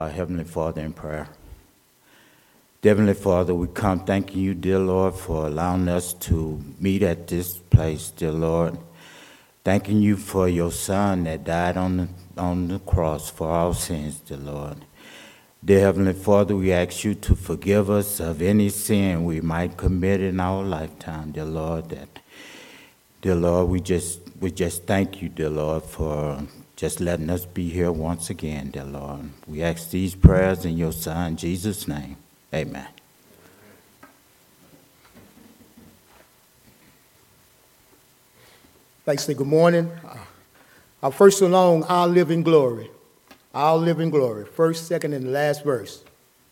Our Heavenly Father in prayer. Dear Heavenly Father, we come thanking you, dear Lord, for allowing us to meet at this place, dear Lord. Thanking you for your Son that died on the cross for our sins, dear Lord. Dear Heavenly Father, we ask you to forgive us of any sin we might commit in our lifetime, dear Lord. Dear Lord, we just thank you, dear Lord, for just letting us be here once again, dear Lord. We ask these prayers in your Son, Jesus' name. Amen. Like to say good morning. Our first song, I'll Live in Glory. I'll live in glory. First, second, and the last verse.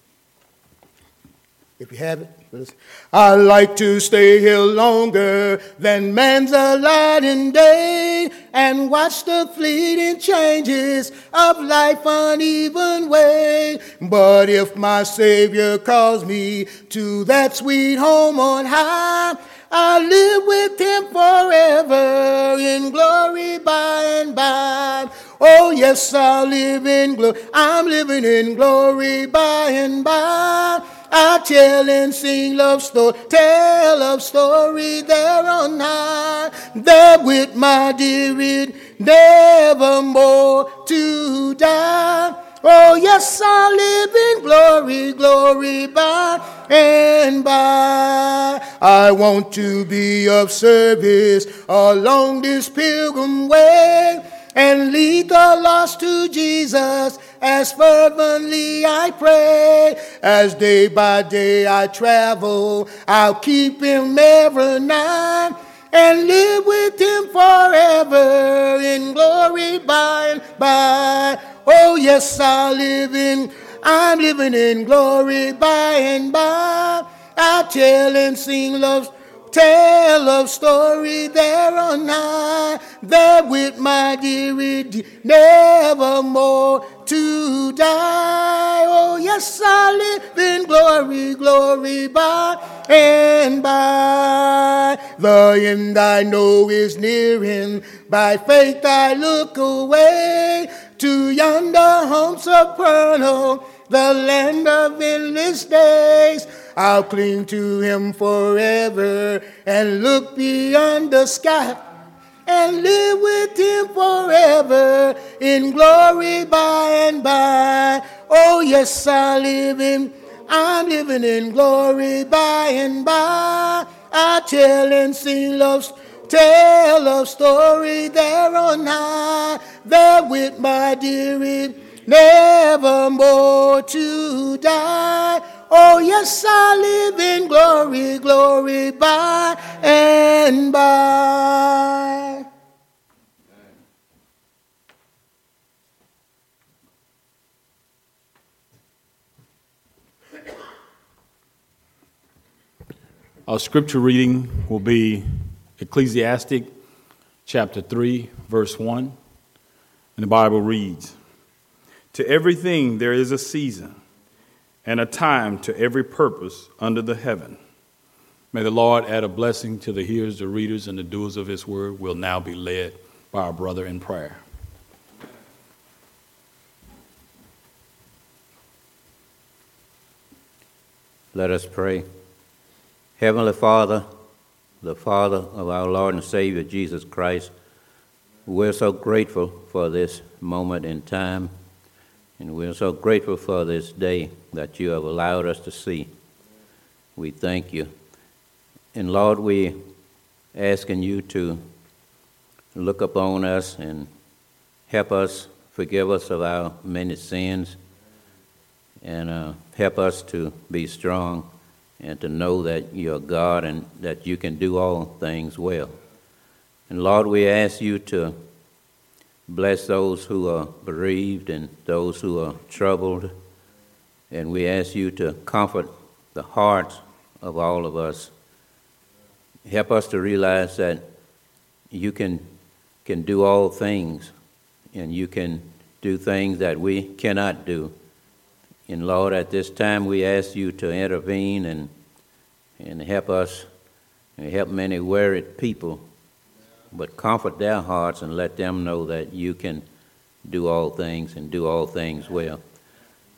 If you have it, listen. I like to stay here longer than man's allotted day and watch the fleeting changes of life uneven way. But if my Savior calls me to that sweet home on high, I live with him forever in glory by and by. Oh, yes, I'll live in glory. I'm living in glory by and by. I tell and sing love story, tell of story there on high. There with my dear, nevermore to die. Oh, yes, I live in glory, glory by and by. I want to be of service along this pilgrim way and lead the lost to Jesus as fervently I pray. As day by day I travel, I'll keep him ever nigh and live with him forever in glory by and by. Oh, yes, I'm living in glory by and by. I tell and sing tell of story there on high, there with my dear, nevermore to die. Oh, yes, I live in glory, glory by and by. The end I know is nearing, by faith I look away to yonder home supernal, the land of endless days. I'll cling to him forever and look beyond the sky and live with him forever in glory by and by. Oh, yes, I'm living in glory by and by. I tell and sing tell of story there on high, there with my dear, nevermore to die. Oh, yes, I live in glory, glory by and by. Our scripture reading will be Ecclesiastic chapter 3, verse 1. And the Bible reads, "To everything there is a season, and a time to every purpose under the heaven." May the Lord add a blessing to the hearers, the readers, and the doers of his word. Will now be led by our brother in prayer. Let us pray. Heavenly Father, the Father of our Lord and Savior Jesus Christ, we're so grateful for this moment in time, and we're so grateful for this day that you have allowed us to see. We thank you. And Lord, we asking you to look upon us and help us, forgive us of our many sins, and help us to be strong and to know that you're God and that you can do all things well. And Lord, we ask you to bless those who are bereaved and those who are troubled. And we ask you to comfort the hearts of all of us. Help us to realize that you can do all things, and you can do things that we cannot do. And Lord, at this time we ask you to intervene and help us, and help many worried people, but comfort their hearts and let them know that you can do all things and do all things well.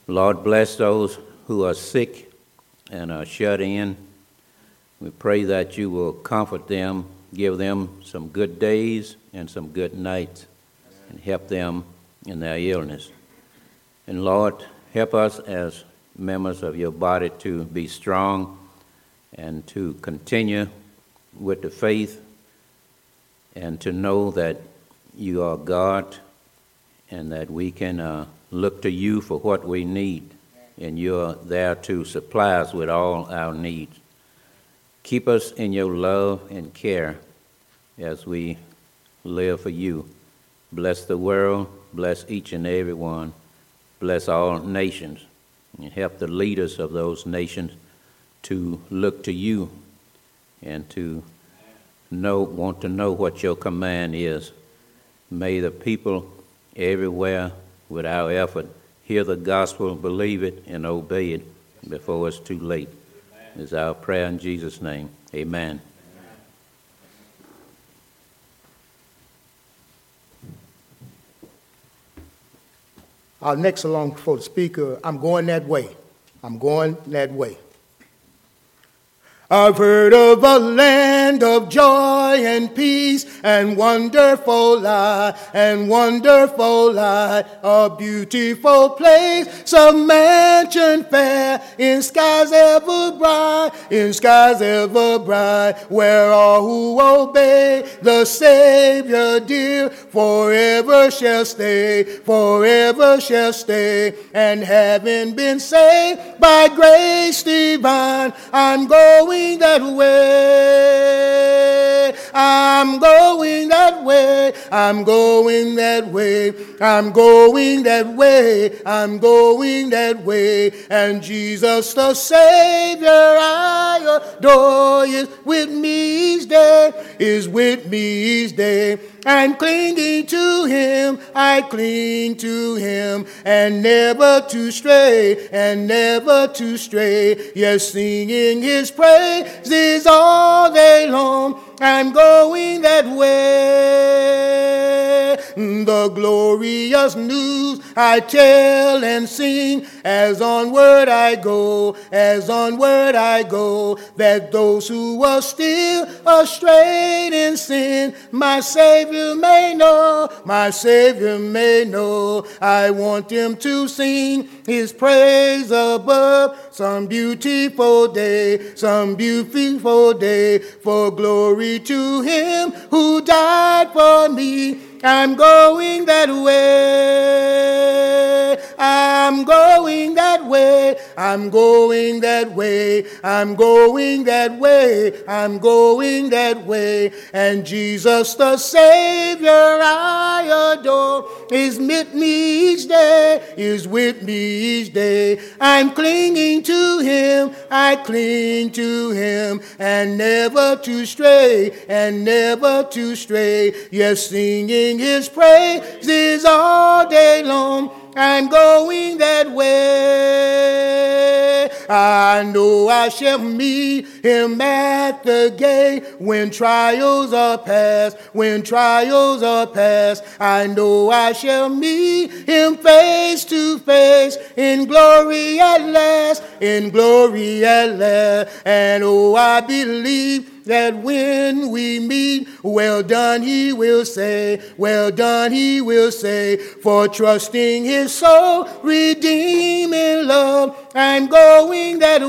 Lord, bless those who are sick and are shut in. We pray that you will comfort them, give them some good days and some good nights, and help them in their illness. And Lord, help us as members of your body to be strong and to continue with the faith and to know that you are God and that we can look to you for what we need, and you're there to supply us with all our needs. Keep us in your love and care as we live for you. Bless the world, bless each and every one, bless all nations, and help the leaders of those nations to look to you and to want to know what your command is. May the people everywhere, with our effort, hear the gospel, believe it, and obey it before it's too late. Is our prayer in Jesus' name. Amen. Our next along for the speaker, I'm going that way. I'm going that way. I've heard of a land of joy and peace and wonderful light, a beautiful place, a mansion fair, in skies ever bright, where all who obey the Savior dear forever shall stay, and having been saved by grace divine, I'm going that way. I'm going that way. I'm going that way. I'm going that way. I'm going that way. And Jesus the Savior I adore is with me each day, And clinging to him, I cling to him, and never to stray, Yes, singing his praises all day long, I'm going that way. The glorious news I tell and sing, as onward I go, that those who are still astray in sin, my Savior may know, I want them to sing his praise above some beautiful day, for glory to him who died for me. I'm going that way. I'm going that way. I'm going that way. I'm going that way. I'm going that way. And Jesus the Savior I adore is with me each day, I'm clinging to him, I cling to him, and never to stray, Yes, singing his praises all day long, I'm going that way. I know I shall meet him at the gate when trials are past, I know I shall meet him face to face in glory at last, And oh, I believe that when we meet, well done, he will say, for trusting his soul, redeeming love, I'm going that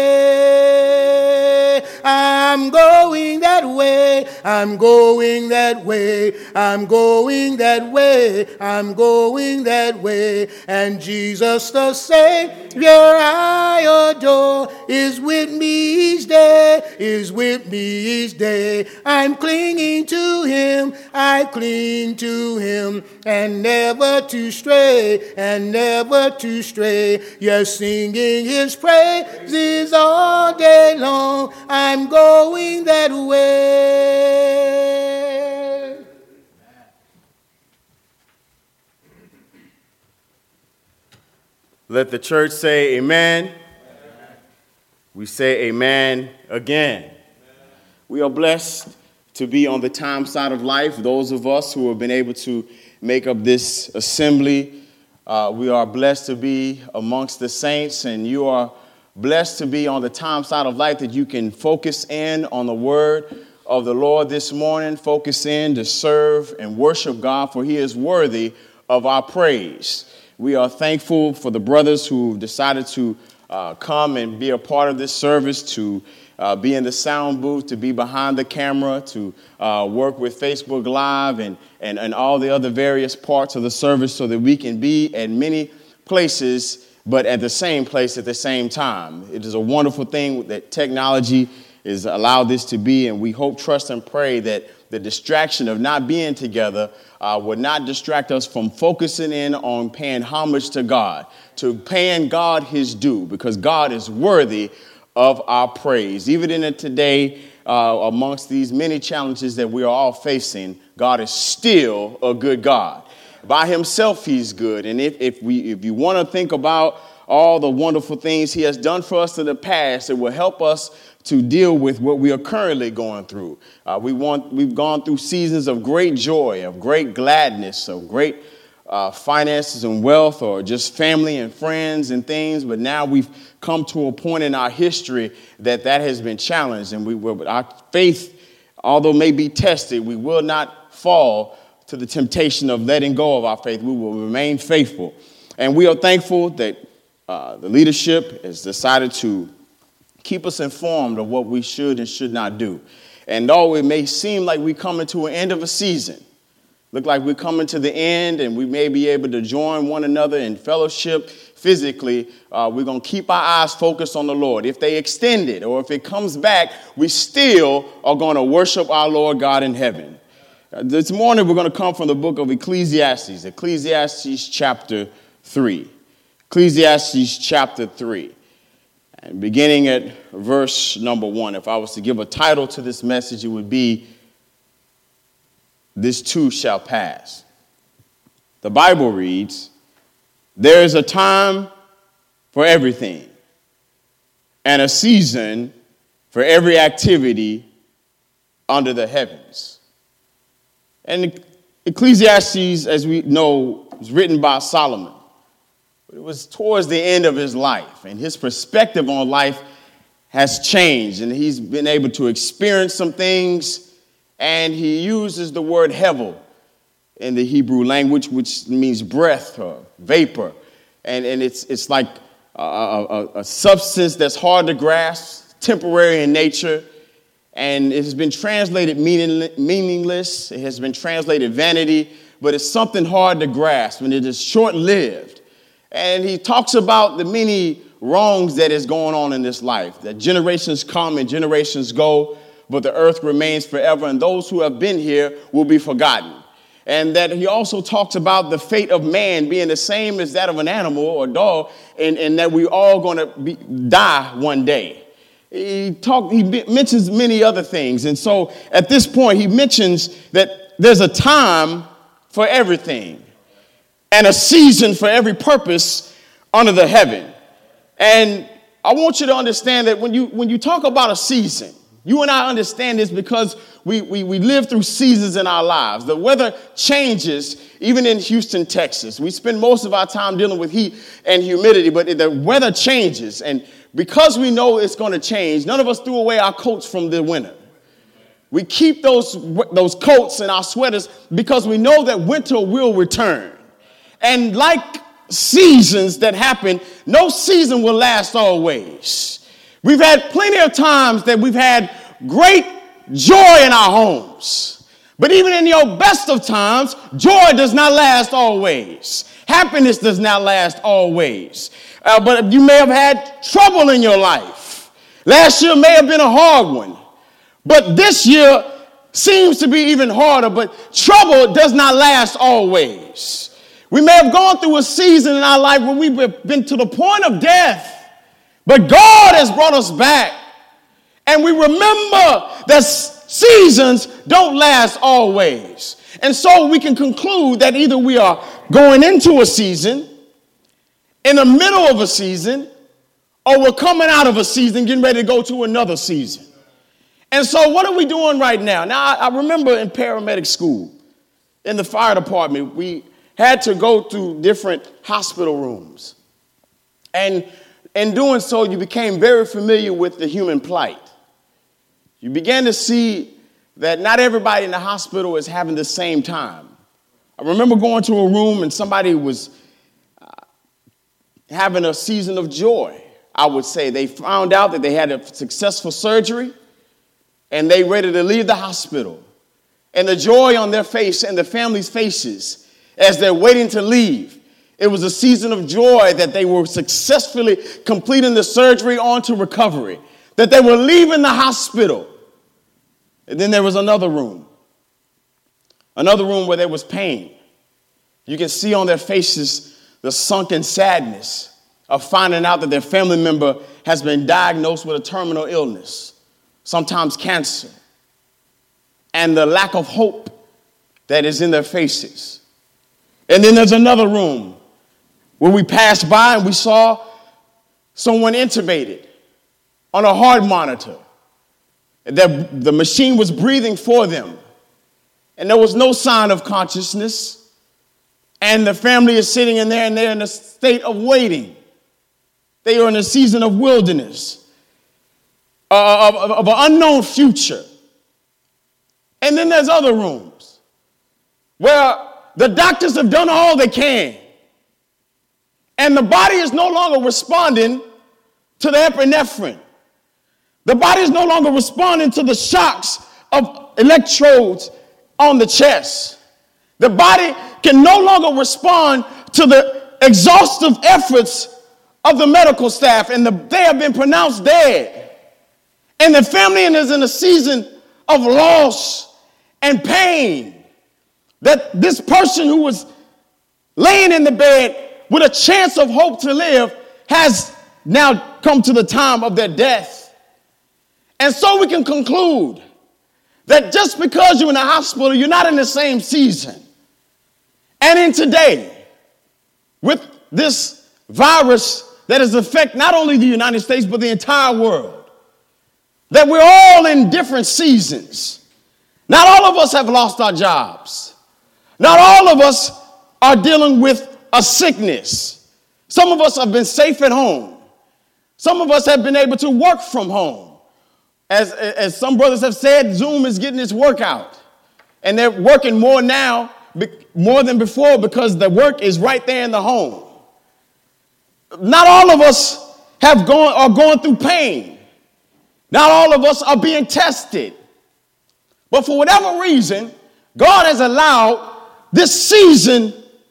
way. I'm going that way. I'm going that way. I'm going that way. I'm going that way. And Jesus the Savior I adore is with me each day, I'm clinging to him, I cling to him, and never to stray, Yes, singing his praises all day long, I'm going that way. Let the church say amen. We say amen again. We are blessed to be on the time side of life. Those of us who have been able to make up this assembly We are blessed to be amongst the saints, and you are blessed to be on the time side of life that you can focus in on the word of the Lord this morning, focus in to serve and worship God, for he is worthy of our praise. We are thankful for the brothers who decided to come and be a part of this service, to be in the sound booth, to be behind the camera, to work with Facebook Live and all the other various parts of the service so that we can be at many places, but at the same place at the same time. It is a wonderful thing that technology has allowed this to be, and we hope, trust, and pray that the distraction of not being together would not distract us from focusing in on paying homage to God, to paying God his due, because God is worthy of our praise. Even in it today, amongst these many challenges that we are all facing, God is still a good God. By himself, he's good. And if you want to think about all the wonderful things he has done for us in the past, it will help us to deal with what we are currently going through. We've gone through seasons of great joy, of great gladness, of great finances and wealth, or just family and friends and things. But now we've come to a point in our history that has been challenged, and our faith, although may be tested, we will not fall to the temptation of letting go of our faith. We will remain faithful. And we are thankful that the leadership has decided to keep us informed of what we should and should not do. And though it may seem like we're coming to an end of a season, look like we're coming to the end and we may be able to join one another in fellowship physically, we're going to keep our eyes focused on the Lord. If they extend it or if it comes back, we still are going to worship our Lord God in heaven. This morning, we're going to come from the book of Ecclesiastes chapter 3. Ecclesiastes chapter 3. And beginning at verse number 1, if I was to give a title to this message, it would be, "This too shall pass." The Bible reads, "There is a time for everything, and a season for every activity under the heavens." And Ecclesiastes, as we know, was written by Solomon. But it was towards the end of his life, and his perspective on life has changed, and he's been able to experience some things, and he uses the word hevel in the Hebrew language, which means breath or vapor, and it's like a substance that's hard to grasp, temporary in nature, and it has been translated meaningless, it has been translated vanity, but it's something hard to grasp, and it is short-lived. And he talks about the many wrongs that is going on in this life, that generations come and generations go, but the earth remains forever, and those who have been here will be forgotten. And that he also talks about the fate of man being the same as that of an animal or dog, and that we're all going to die one day. He mentions many other things. And so at this point, he mentions that there's a time for everything, and a season for every purpose under the heaven. And I want you to understand that when you talk about a season, you and I understand this because we live through seasons in our lives. The weather changes, even in Houston, Texas. We spend most of our time dealing with heat and humidity, but the weather changes. And because we know it's going to change, none of us threw away our coats from the winter. We keep those coats and our sweaters because we know that winter will return. And like seasons that happen, no season will last always. We've had plenty of times that we've had great joy in our homes. But even in your best of times, joy does not last always. Happiness does not last always. But you may have had trouble in your life. Last year may have been a hard one. But this year seems to be even harder. But trouble does not last always. We may have gone through a season in our life where we've been to the point of death, but God has brought us back. And we remember that seasons don't last always. And so we can conclude that either we are going into a season, in the middle of a season, or we're coming out of a season, getting ready to go to another season. And so what are we doing right now? Now, I remember in paramedic school, in the fire department, we had to go through different hospital rooms. And in doing so, you became very familiar with the human plight. You began to see that not everybody in the hospital is having the same time. I remember going to a room and somebody was having a season of joy, I would say. They found out that they had a successful surgery and they ready to leave the hospital. And the joy on their face and the family's faces as they're waiting to leave, it was a season of joy that they were successfully completing the surgery on to recovery, that they were leaving the hospital. And then there was another room where there was pain. You can see on their faces the sunken sadness of finding out that their family member has been diagnosed with a terminal illness, sometimes cancer, and the lack of hope that is in their faces. And then there's another room where we passed by and we saw someone intubated on a heart monitor. The machine was breathing for them, and there was no sign of consciousness. And the family is sitting in there, and they're in a state of waiting. They are in a season of wilderness, of an unknown future. And then there's other rooms where the doctors have done all they can, and the body is no longer responding to the epinephrine. The body is no longer responding to the shocks of electrodes on the chest. The body can no longer respond to the exhaustive efforts of the medical staff, and they have been pronounced dead. And the family is in a season of loss and pain, that this person who was laying in the bed with a chance of hope to live has now come to the time of their death. And so we can conclude that just because you're in a hospital, you're not in the same season. And in today, with this virus that has affected not only the United States, but the entire world, that we're all in different seasons. Not all of us have lost our jobs. Not all of us are dealing with a sickness. Some of us have been safe at home. Some of us have been able to work from home. As some brothers have said, Zoom is getting its work out. And they're working more now, more than before, because the work is right there in the home. Not all of us are going through pain. Not all of us are being tested. But for whatever reason, God has allowed this season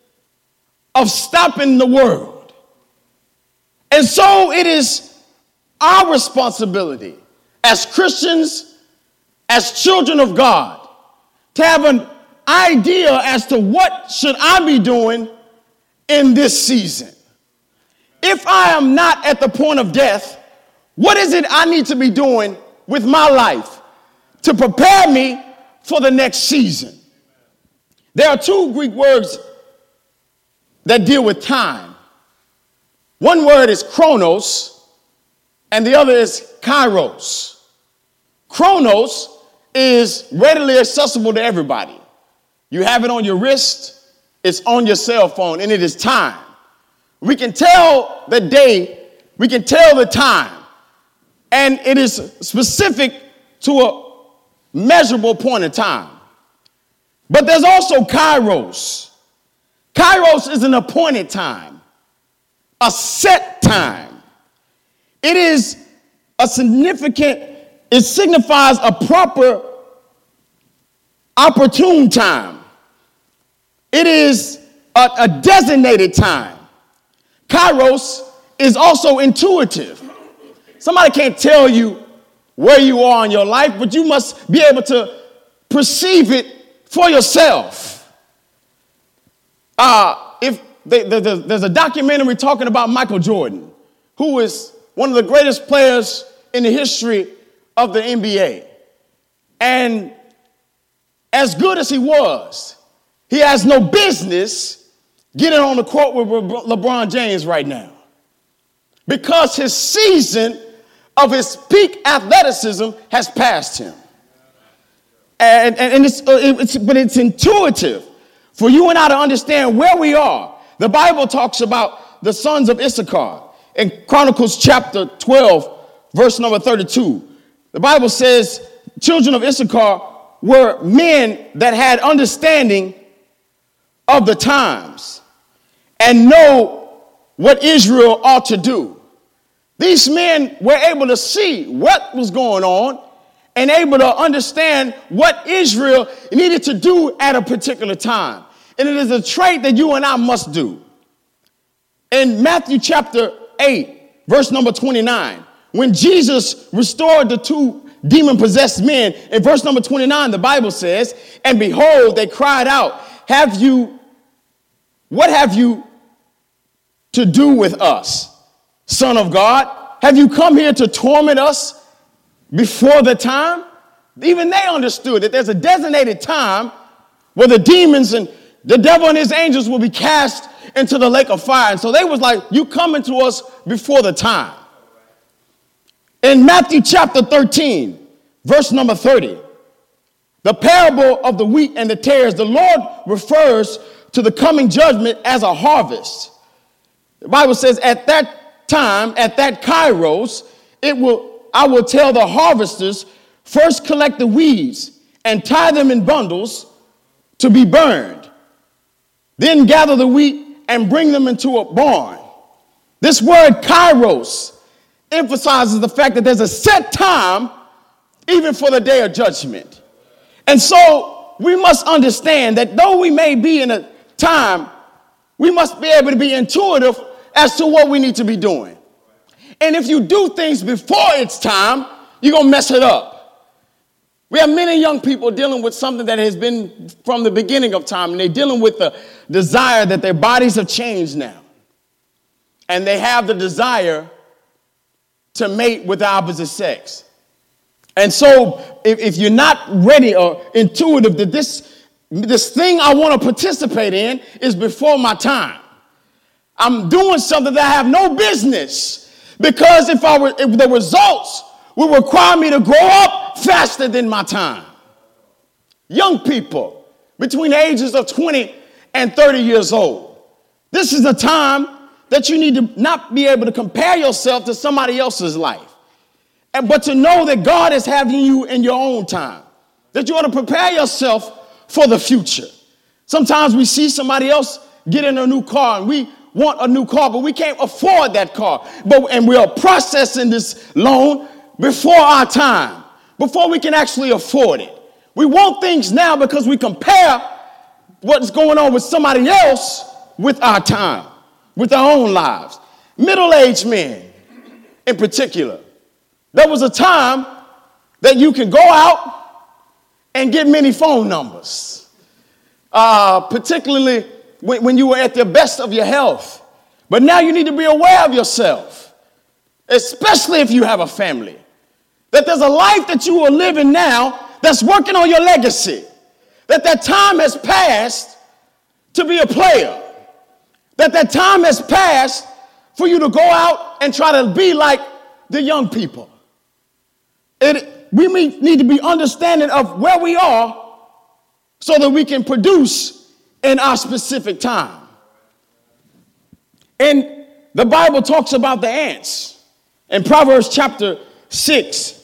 of stopping the world. And so it is our responsibility as Christians, as children of God, to have an idea as to what should I be doing in this season. If I am not at the point of death, what is it I need to be doing with my life to prepare me for the next season? There are two Greek words that deal with time. One word is chronos, and the other is kairos. Chronos is readily accessible to everybody. You have it on your wrist, it's on your cell phone, and it is time. We can tell the day, we can tell the time, and it is specific to a measurable point in time. But there's also kairos. Kairos is an appointed time, a set time. It is a it signifies a proper, opportune time. It is a designated time. Kairos is also intuitive. Somebody can't tell you where you are in your life, but you must be able to perceive it for yourself. There's a documentary talking about Michael Jordan, who is one of the greatest players in the history of the NBA. And as good as he was, he has no business getting on the court with LeBron James right now, because his season of his peak athleticism has passed him. But it's intuitive For you and I to understand where we are, the Bible talks about the sons of Issachar. In Chronicles chapter 12, verse number 32, the Bible says children of Issachar were men that had understanding of the times and know what Israel ought to do. These men were able to see what was going on and able to understand what Israel needed to do at a particular time. And it is a trait that you and I must do. In Matthew chapter 8, verse number 29, when Jesus restored the two demon-possessed men, in verse number 29, the Bible says, and behold, they cried out, what have you to do with us, Son of God? Have you come here to torment us before the time? Even they understood that there's a designated time where the demons and the devil and his angels will be cast into the lake of fire. And so they was like, you coming to us before the time. In Matthew chapter 13, verse number 30, the parable of the wheat and the tares, the Lord refers to the coming judgment as a harvest. The Bible says at that time, at that kairos, I will tell the harvesters, first collect the weeds and tie them in bundles to be burned. Then gather the wheat and bring them into a barn. This word kairos emphasizes the fact that there's a set time even for the day of judgment. And so we must understand that though we may be in a time, we must be able to be intuitive as to what we need to be doing. And if you do things before it's time, you're going to mess it up. We have many young people dealing with something that has been from the beginning of time, and they're dealing with the desire that their bodies have changed now. And they have the desire to mate with the opposite sex. And so if you're not ready or intuitive that this thing I want to participate in is before my time, I'm doing something that I have no business, because if the results will require me to grow up faster than my time. Young people between the ages of 20 and 30 years old. This is a time that you need to not be able to compare yourself to somebody else's life, but to know that God is having you in your own time, that you want to prepare yourself for the future. Sometimes we see somebody else get in a new car and we want a new car, but we can't afford that car. And we are processing this loan before our time, before we can actually afford it. We want things now because we compare what's going on with somebody else with our time, with our own lives. Middle-aged men in particular. There was a time that you could go out and get many phone numbers, particularly when you were at the best of your health. But now you need to be aware of yourself, especially if you have a family, that there's a life that you are living now that's working on your legacy, that time has passed to be a player, that time has passed for you to go out and try to be like the young people. We need to be understanding of where we are so that we can produce in our specific time. And the Bible talks about the ants. In Proverbs chapter 6,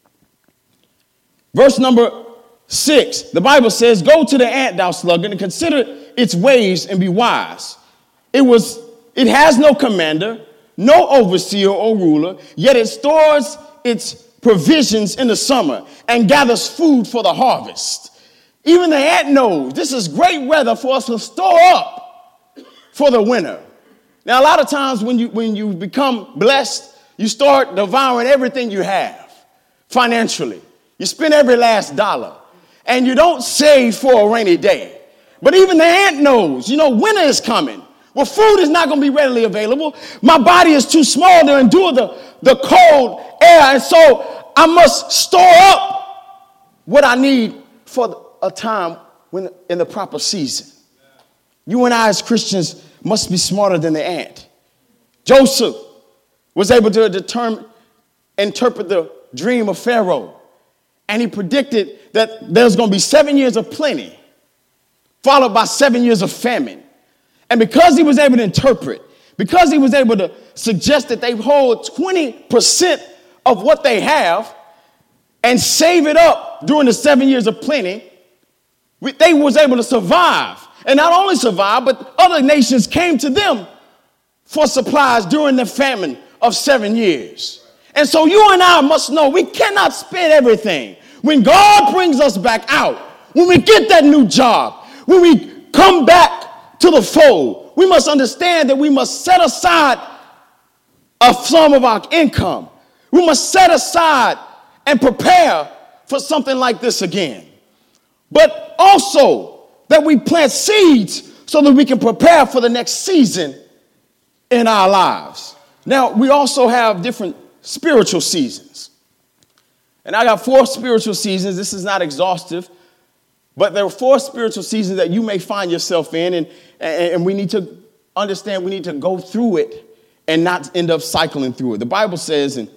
verse number 6, the Bible says, go to the ant, thou sluggard, and consider its ways and be wise. It has no commander, no overseer or ruler, yet it stores its provisions in the summer and gathers food for the harvest. Even the ant knows this is great weather for us to store up for the winter. Now, a lot of times when you become blessed, you start devouring everything you have financially. You spend every last dollar, and you don't save for a rainy day. But even the ant knows, winter is coming. Well, food is not going to be readily available. My body is too small to endure the cold air, and so I must store up what I need for a time when in the proper season. You and I as Christians must be smarter than the ant. Joseph was able to interpret the dream of Pharaoh, and he predicted that there's going to be 7 years of plenty. followed by 7 years of famine. And because he was able to interpret, because he was able to suggest that they hold 20% of what they have and save it up during the 7 years of plenty, they was able to survive. And not only survive, but other nations came to them for supplies during the famine of 7 years. And so you and I must know we cannot spend everything. When God brings us back out, when we get that new job, when we come back to the fold, we must understand that we must set aside a sum of our income. We must set aside and prepare for something like this again. But also that we plant seeds so that we can prepare for the next season in our lives. Now, we also have different spiritual seasons. And I got 4 spiritual seasons. This is not exhaustive, but there are 4 spiritual seasons that you may find yourself in, and we need to understand we need to go through it and not end up cycling through it. The Bible says in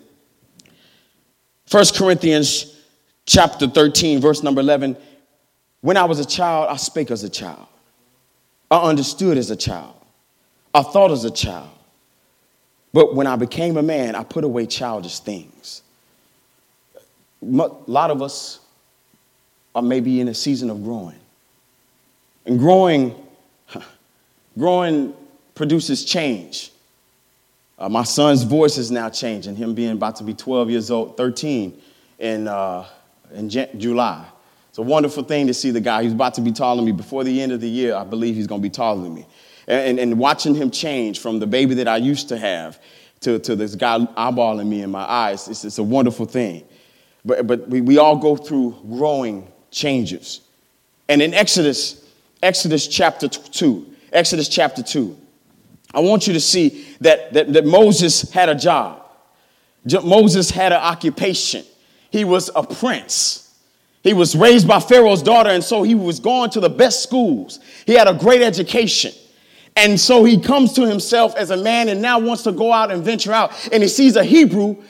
1 Corinthians chapter 13, verse number 11, when I was a child, I spake as a child. I understood as a child. I thought as a child. But when I became a man, I put away childish things. A lot of us are maybe in a season of growing. And growing produces change. My son's voice is now changing, him being about to be 12 years old, 13 in July. It's a wonderful thing to see the guy. He's about to be taller than me. Before the end of the year, I believe he's going to be taller than me. And watching him change from the baby that I used to have to this guy eyeballing me in my eyes, it's a wonderful thing. But we all go through growing changes. And in Exodus chapter 2, I want you to see that Moses had a job. Moses had an occupation. He was a prince. He was raised by Pharaoh's daughter, and so he was going to the best schools. He had a great education. And so he comes to himself as a man and now wants to go out and venture out. And he sees an Egyptian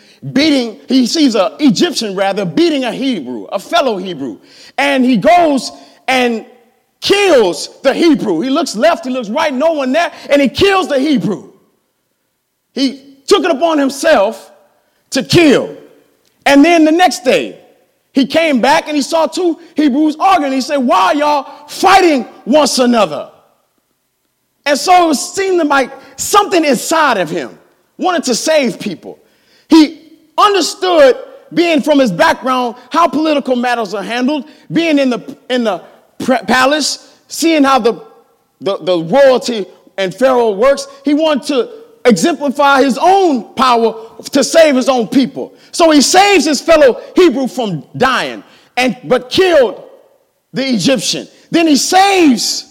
beating a Hebrew, a fellow Hebrew. And he goes and kills the Hebrew. He looks left, he looks right, no one there, and he kills the Hebrew. He took it upon himself to kill. And then the next day, he came back and he saw 2 Hebrews arguing. He said, why are y'all fighting one another? And so it seemed like something inside of him wanted to save people. He understood, being from his background, how political matters are handled, being in the palace, seeing how the royalty and Pharaoh works. He wanted to exemplify his own power to save his own people. So he saves his fellow Hebrew from dying, but killed the Egyptian. Then he saves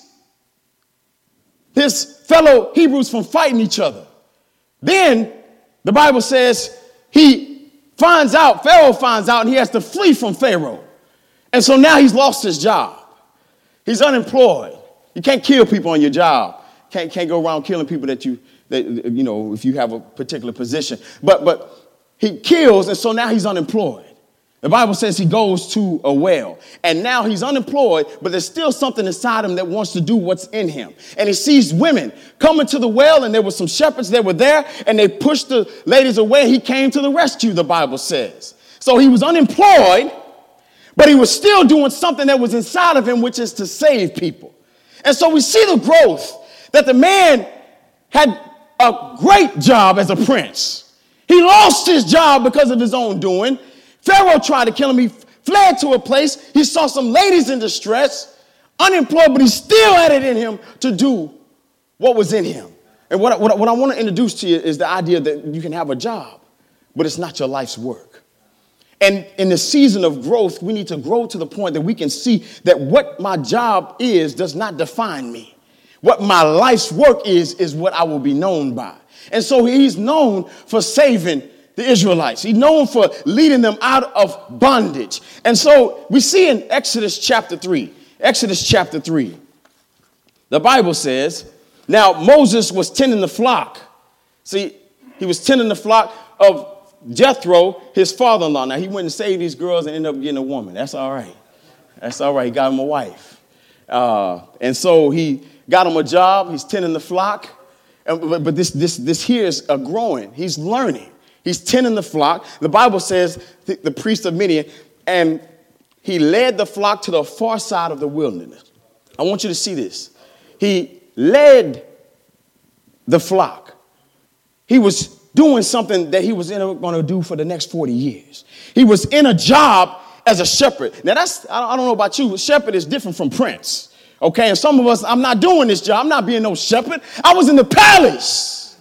his fellow Hebrews from fighting each other. Then the Bible says Pharaoh finds out, and he has to flee from Pharaoh. And so now he's lost his job. He's unemployed. You can't kill people on your job. Can't go around killing people that if you have a particular position. But he kills, and so now he's unemployed. The Bible says he goes to a well, and now he's unemployed, but there's still something inside him that wants to do what's in him. And he sees women coming to the well, and there were some shepherds that were there, and they pushed the ladies away. He came to the rescue, the Bible says. So he was unemployed, but he was still doing something that was inside of him, which is to save people. And so we see the growth that the man had a great job as a prince. He lost his job because of his own doing. Pharaoh tried to kill him. He fled to a place. He saw some ladies in distress, unemployed, but he still had it in him to do what was in him. And what I want to introduce to you is the idea that you can have a job, but it's not your life's work. And in the season of growth, we need to grow to the point that we can see that what my job is does not define me. What my life's work is what I will be known by. And so he's known for saving the Israelites. He's known for leading them out of bondage. And so we see in Exodus chapter 3, the Bible says, now Moses was tending the flock. See, he was tending the flock of Jethro, his father-in-law. Now, he went and saved these girls and ended up getting a woman. That's all right. He got him a wife. And so he got him a job. He's tending the flock. But this here is a growing. He's learning. He's tending the flock. The Bible says the priest of Midian, and he led the flock to the far side of the wilderness. I want you to see this. He led the flock. He was doing something that he was going to do for the next 40 years. He was in a job as a shepherd. Now, I don't know about you, shepherd is different from prince. Okay, and some of us, I'm not doing this job. I'm not being no shepherd. I was in the palace.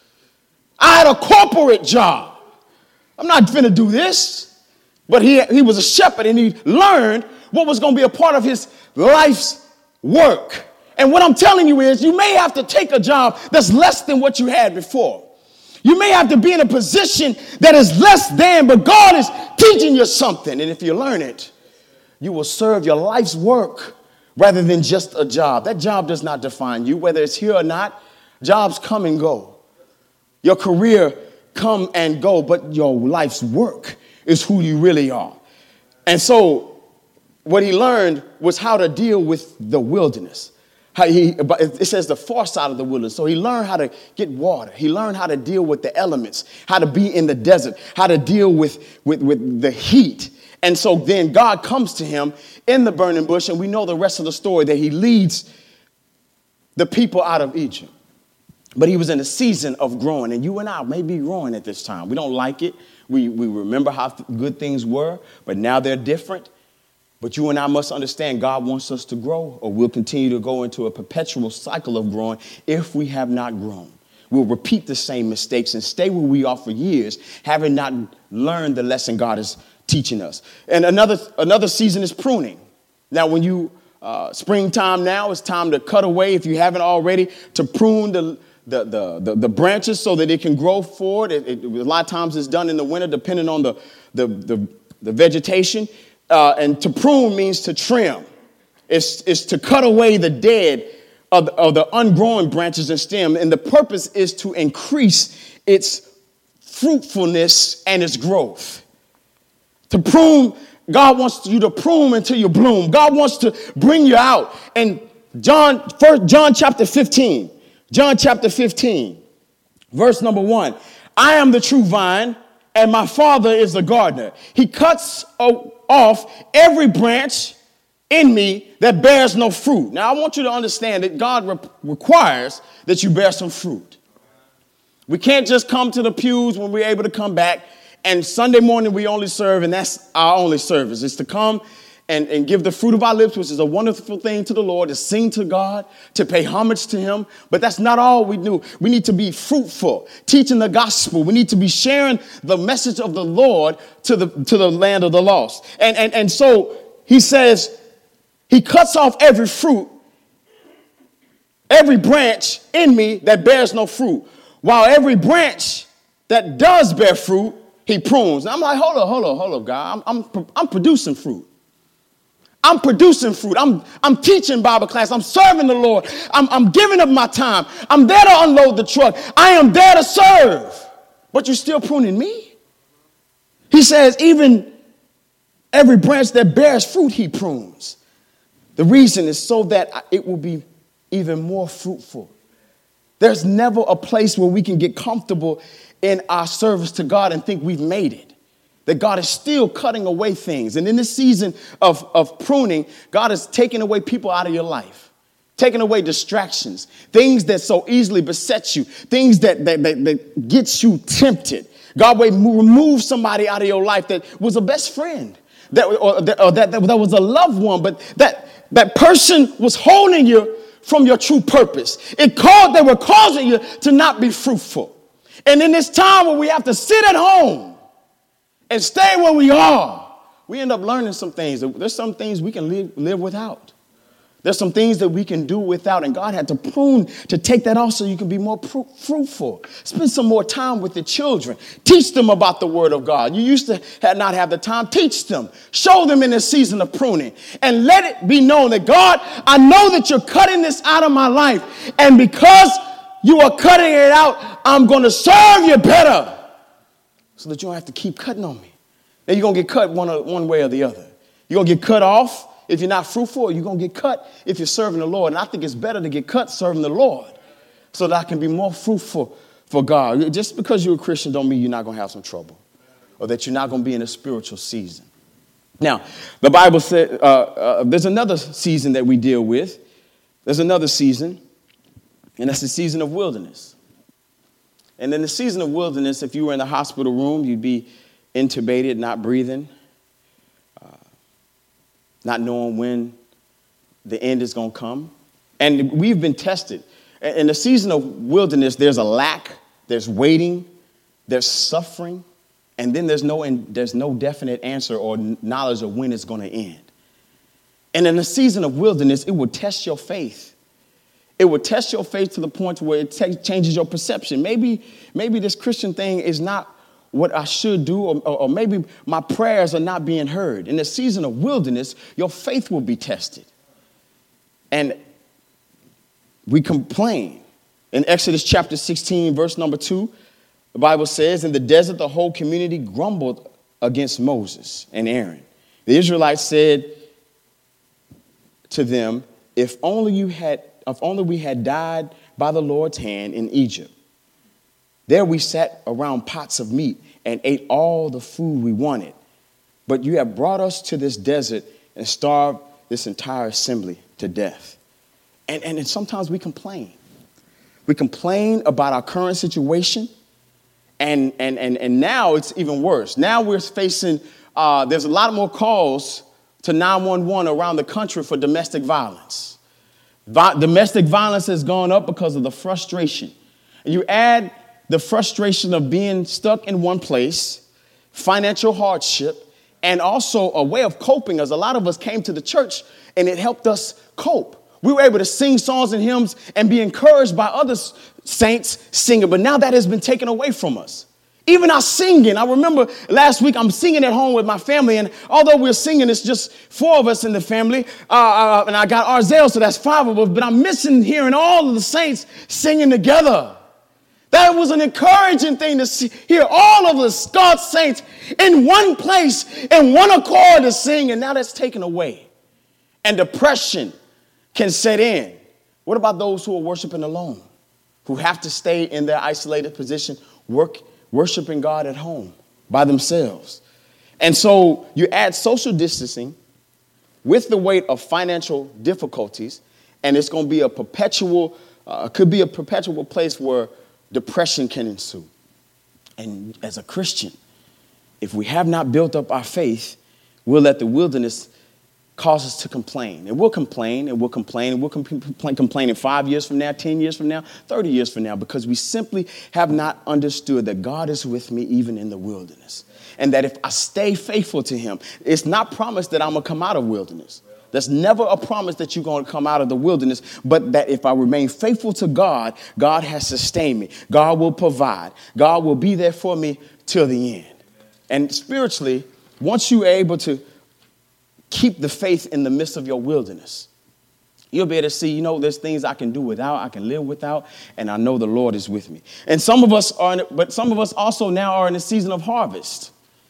I had a corporate job. I'm not finna do this. But he was a shepherd, and he learned what was going to be a part of his life's work. And what I'm telling you is you may have to take a job that's less than what you had before. You may have to be in a position that is less than, but God is teaching you something. And if you learn it, you will serve your life's work rather than just a job. That job does not define you, whether it's here or not. Jobs come and go. Your career come and go, but your life's work is who you really are. And so what he learned was how to deal with the wilderness. It says the far side of the wilderness. So he learned how to get water. He learned how to deal with the elements, how to be in the desert, how to deal with the heat. And so then God comes to him in the burning bush, and we know the rest of the story, that he leads the people out of Egypt. But he was in a season of growing, and you and I may be growing at this time. We don't like it. We remember how good things were, but now they're different. But you and I must understand God wants us to grow, or we'll continue to go into a perpetual cycle of growing if we have not grown. We'll repeat the same mistakes and stay where we are for years, having not learned the lesson God is teaching us. And another season is pruning. Now, when you springtime now, it's time to cut away, if you haven't already, to prune the branches so that it can grow forward. A lot of times it's done in the winter, depending on the vegetation. And to prune means to trim. It's to cut away the dead of the ungrowing branches and stem. And the purpose is to increase its fruitfulness and its growth. To prune, God wants you to prune until you bloom. God wants to bring you out. And John chapter 15, verse number 1. I am the true vine, and my Father is the gardener. He cuts off every branch in me that bears no fruit. Now, I want you to understand that God requires that you bear some fruit. We can't just come to the pews when we're able to come back, and Sunday morning we only serve, and that's our only service. It's to come and give the fruit of our lips, which is a wonderful thing to the Lord, to sing to God, to pay homage to him. But that's not all we do. We need to be fruitful, teaching the gospel. We need to be sharing the message of the Lord to the land of the lost. And so he says he cuts off every fruit, every branch in me that bears no fruit, while every branch that does bear fruit, he prunes. Now I'm like, hold up, God. I'm producing fruit. I'm producing fruit. I'm teaching Bible class. I'm serving the Lord. I'm giving up my time. I'm there to unload the truck. I am there to serve. But you're still pruning me? He says even every branch that bears fruit, he prunes. The reason is so that it will be even more fruitful. There's never a place where we can get comfortable in our service to God and think we've made it. That God is still cutting away things. And in this season of pruning, God is taking away people out of your life, taking away distractions, things that so easily beset you, things that gets you tempted. God will remove somebody out of your life that was a best friend, that was a loved one, but that person was holding you from your true purpose. They were causing you to not be fruitful. And in this time where we have to sit at home and stay where we are, we end up learning some things. There's some things we can live without. There's some things that we can do without, and God had to prune to take that off so you can be more fruitful. Spend some more time with the children. Teach them about the word of God. You used to not have the time. Teach them. Show them in this season of pruning. And let it be known that, God, I know that you're cutting this out of my life, and because you are cutting it out, I'm going to serve you better, so that you don't have to keep cutting on me. Now, you're going to get cut one way or the other. You're going to get cut off, if you're not fruitful, you're going to get cut if you're serving the Lord. And I think it's better to get cut serving the Lord so that I can be more fruitful for God. Just because you're a Christian don't mean you're not going to have some trouble or that you're not going to be in a spiritual season. Now, the Bible said there's another season that we deal with. There's another season, and that's the season of wilderness. And in the season of wilderness, if you were in the hospital room, you'd be intubated, not breathing, not knowing when the end is going to come. And we've been tested. In the season of wilderness, there's a lack, there's waiting, there's suffering, and then there's no definite answer or knowledge of when it's going to end. And in the season of wilderness, it will test your faith. It will test your faith to the point where it changes your perception. Maybe this Christian thing is not what I should do, or maybe my prayers are not being heard. In the season of wilderness, your faith will be tested. And we complain. In Exodus chapter 16, verse number 2, the Bible says, in the desert, the whole community grumbled against Moses and Aaron. The Israelites said to them, if only we had died by the Lord's hand in Egypt. There we sat around pots of meat and ate all the food we wanted. But you have brought us to this desert and starved this entire assembly to death. And sometimes we complain. We complain about our current situation. And now it's even worse. Now we're facing, there's a lot more calls to 911 around the country for domestic violence. Domestic violence has gone up because of the frustration. And you add the frustration of being stuck in one place, financial hardship, and also a way of coping, as a lot of us came to the church and it helped us cope. We were able to sing songs and hymns and be encouraged by other saints singing, but now that has been taken away from us. Even our singing, I remember last week I'm singing at home with my family, and although we're singing, it's just 4 of us in the family, and I got Arzel, so that's 5 of us, but I'm missing hearing all of the saints singing together. That was an encouraging thing to hear all of us, God's saints, in one place, in one accord to sing, and now that's taken away. And depression can set in. What about those who are worshiping alone, who have to stay in their isolated position, worshiping God at home by themselves? And so you add social distancing with the weight of financial difficulties, and it's going to be a perpetual, could be a perpetual place where depression can ensue. And as a Christian, if we have not built up our faith, we'll let the wilderness cause us to complain. And we'll complain, and we'll complain, and we'll complain in 5 years from now, 10 years from now, 30 years from now, because we simply have not understood that God is with me even in the wilderness. And that if I stay faithful to him, it's not promised that I'm going to come out of wilderness. There's never a promise that you're going to come out of the wilderness, but that if I remain faithful to God, God has sustained me. God will provide. God will be there for me till the end. And spiritually, once you're able to keep the faith in the midst of your wilderness, you'll be able to see, there's things I can do without, I can live without, and I know the Lord is with me. And some of us also now are in the season of harvest.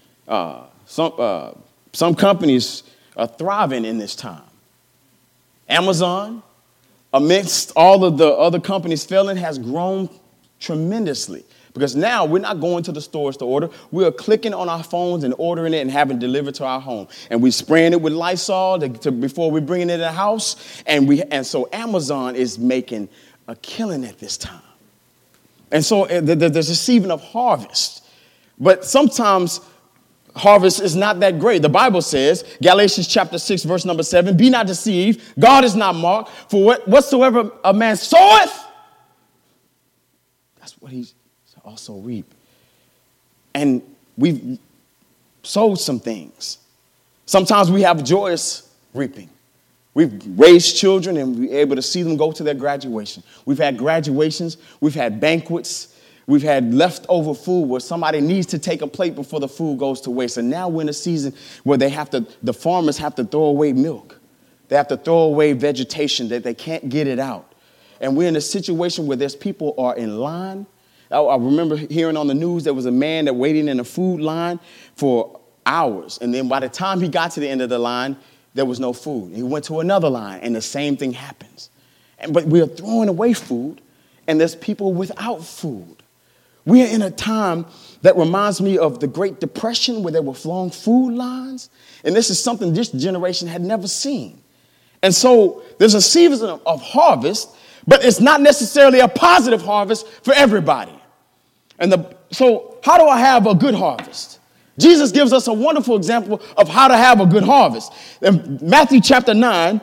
Some companies are thriving in this time. Amazon, amidst all of the other companies failing, has grown tremendously. Because now we're not going to the stores to order. We are clicking on our phones and ordering it and having it delivered to our home. And we're spraying it with Lysol before we're bringing it in the house. And so Amazon is making a killing at this time. And so there's a season of harvest. But sometimes harvest is not that great. The Bible says, Galatians chapter 6, verse number 7, be not deceived. God is not mocked. For whatsoever a man soweth, that's what he's also reap. And we've sowed some things. Sometimes we have joyous reaping. We've raised children and we're able to see them go to their graduation. We've had graduations. We've had banquets. We've had leftover food where somebody needs to take a plate before the food goes to waste. And now we're in a season where the farmers have to throw away milk. They have to throw away vegetation that they can't get it out. And we're in a situation where there's people are in line. I remember hearing on the news there was a man that waited in a food line for hours. And then by the time he got to the end of the line, there was no food. He went to another line, and the same thing happens. But we are throwing away food, and there's people without food. We are in a time that reminds me of the Great Depression, where there were long food lines. And this is something this generation had never seen. And so there's a season of harvest, but it's not necessarily a positive harvest for everybody. So how do I have a good harvest? Jesus gives us a wonderful example of how to have a good harvest. In Matthew chapter 9,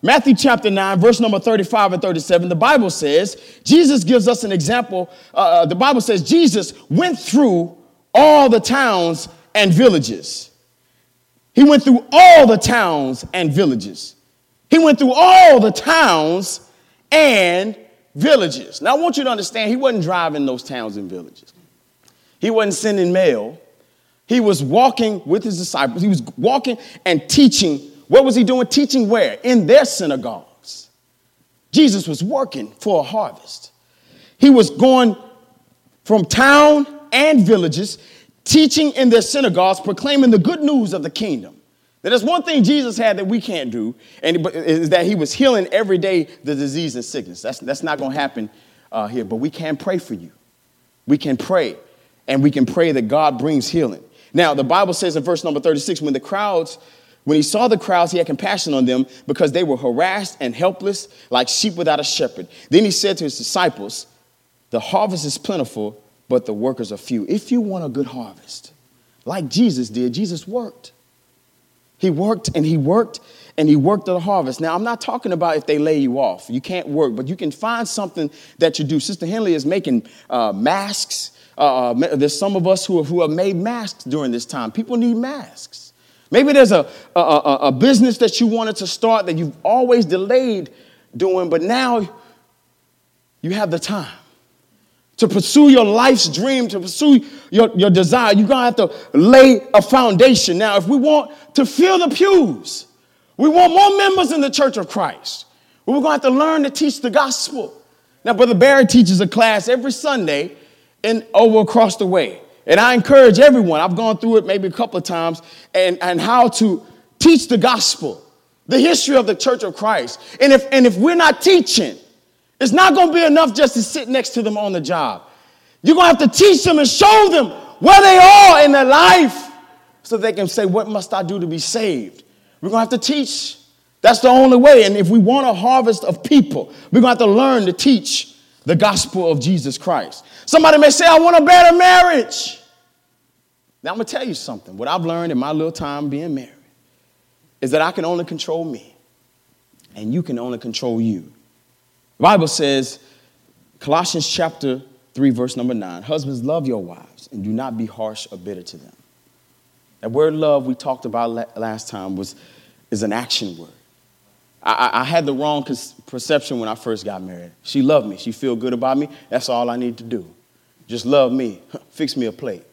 verse number 35 and 37, the Bible says, Jesus gives us an example. The Bible says Jesus went through all the towns and villages. He went through all the towns and villages. He went through all the towns and villages. Now, I want you to understand, he wasn't driving those towns and villages. He wasn't sending mail. He was walking with his disciples. He was walking and teaching. What was he doing? Teaching where? In their synagogues. Jesus was working for a harvest. He was going from town and villages, teaching in their synagogues, proclaiming the good news of the kingdom. Now, there's one thing Jesus had that we can't do, and is that he was healing every day the disease and sickness. That's not going to happen here, but we can pray for you. We can pray, and we can pray that God brings healing. Now, the Bible says in verse number 36, when he saw the crowds, he had compassion on them because they were harassed and helpless like sheep without a shepherd. Then he said to his disciples, the harvest is plentiful, but the workers are few. If you want a good harvest, like Jesus did, Jesus worked. He worked and he worked and he worked at the harvest. Now, I'm not talking about if they lay you off. You can't work, but you can find something that you do. Sister Henley is making masks. There's some of us who have made masks during this time. People need masks. Maybe there's a business that you wanted to start that you've always delayed doing, but now you have the time to pursue your life's dream, to pursue your desire. You're going to have to lay a foundation. Now, if we want to fill the pews, we want more members in the Church of Christ, we're going to have to learn to teach the gospel. Now, Brother Barry teaches a class every Sunday over across the way. And I encourage everyone, I've gone through it maybe a couple of times, and how to teach the gospel, the history of the Church of Christ. And if we're not teaching, it's not going to be enough just to sit next to them on the job. You're going to have to teach them and show them where they are in their life so they can say, what must I do to be saved? We're going to have to teach. That's the only way. And if we want a harvest of people, we're going to have to learn to teach the gospel of Jesus Christ. Somebody may say, I want a better marriage. Now, I'm going to tell you something. What I've learned in my little time being married is that I can only control me, and you can only control you. The Bible says, Colossians chapter 3, verse number 9, husbands, love your wives and do not be harsh or bitter to them. That word love we talked about last time is an action word. I had the wrong perception when I first got married. She loved me. She feel good about me. That's all I need to do. Just love me. Fix me a plate.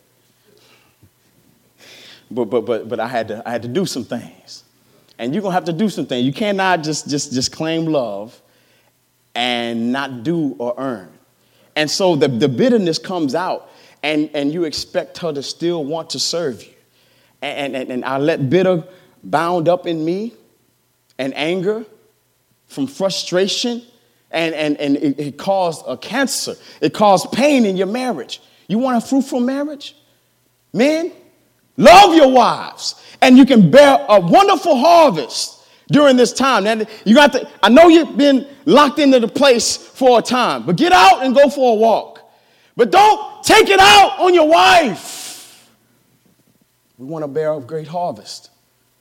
But I had to do some things. And you're going to have to do some things. You cannot just claim love and not do or earn. And so the bitterness comes out, and you expect her to still want to serve you. And I let bitter bound up in me and anger from frustration, and it caused a cancer. It caused pain in your marriage. You want a fruitful marriage? Men, love your wives, and you can bear a wonderful harvest during this time. And you got to, I know you've been locked into the place for a time, but get out and go for a walk. But don't take it out on your wife. We want to bear a great harvest.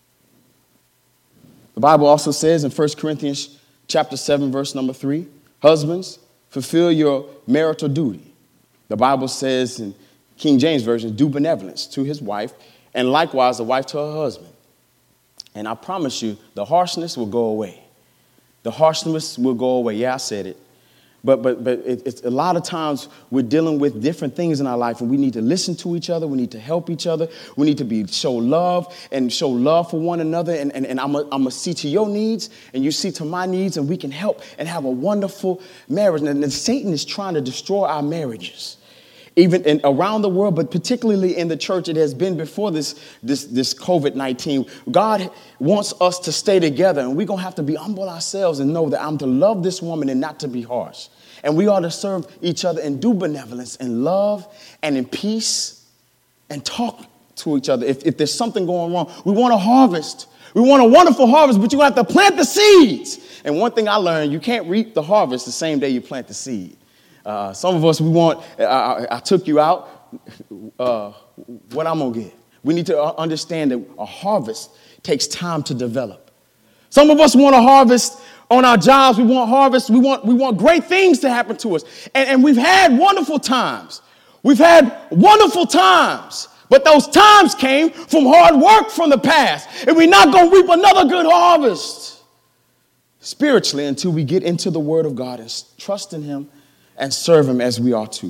The Bible also says in 1 Corinthians chapter 7, verse number 3, husbands, fulfill your marital duty. The Bible says in King James Version, do benevolence to his wife, and likewise the wife to her husband. And I promise you, the harshness will go away. The harshness will go away. Yeah, I said it. But it's a lot of times we're dealing with different things in our life, and we need to listen to each other. We need to help each other. We need to show love for one another. And I'm going to see to your needs, and you see to my needs, and we can help and have a wonderful marriage. And Satan is trying to destroy our marriages. even around the world, but particularly in the church. It has been before this COVID-19. God wants us to stay together, and we're going to have to be humble ourselves and know that I'm to love this woman and not to be harsh. And we ought to serve each other and do benevolence and love and in peace and talk to each other. If there's something going wrong, we want a harvest. We want a wonderful harvest, but you have to plant the seeds. And one thing I learned, you can't reap the harvest the same day you plant the seed. Some of us, we want, I took you out, what I'm going to get. We need to understand that a harvest takes time to develop. Some of us want a harvest on our jobs. We want harvest. We want great things to happen to us. And we've had wonderful times. We've had wonderful times. But those times came from hard work from the past. And we're not going to reap another good harvest spiritually until we get into the Word of God and trust in Him and serve Him as we ought to.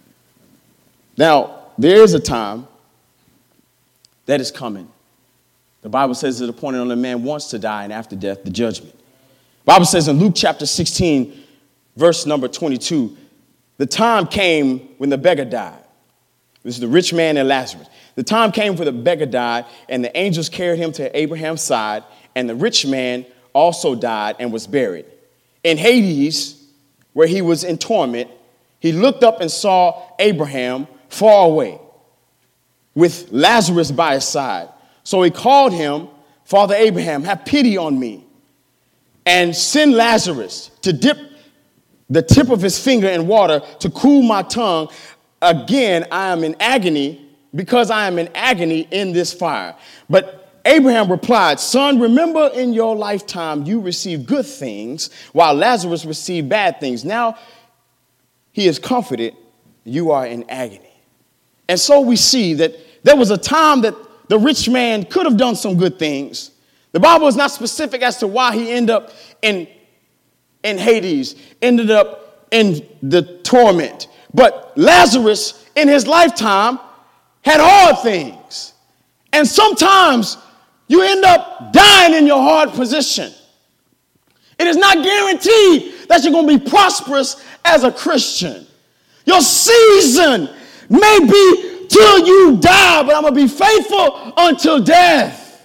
Now, there is a time that is coming. The Bible says it appointed on a man once to die, and after death, the judgment. The Bible says in Luke chapter 16, verse number 22, the time came when the beggar died. This is the rich man and Lazarus. The time came when the beggar died, and the angels carried him to Abraham's side, and the rich man also died and was buried. In Hades, where he was in torment, he looked up and saw Abraham far away with Lazarus by his side. So he called him, Father Abraham, have pity on me and send Lazarus to dip the tip of his finger in water to cool my tongue. Again, I am in agony because I am in agony in this fire. But Abraham replied, Son, remember in your lifetime you received good things while Lazarus received bad things. Now he is comforted, you are in agony. And so we see that there was a time that the rich man could have done some good things. The Bible is not specific as to why he ended up in Hades, ended up in the torment. But Lazarus in his lifetime had hard things. And sometimes you end up dying in your hard position. It is not guaranteed that you're going to be prosperous as a Christian. Your season may be till you die, but I'm going to be faithful until death.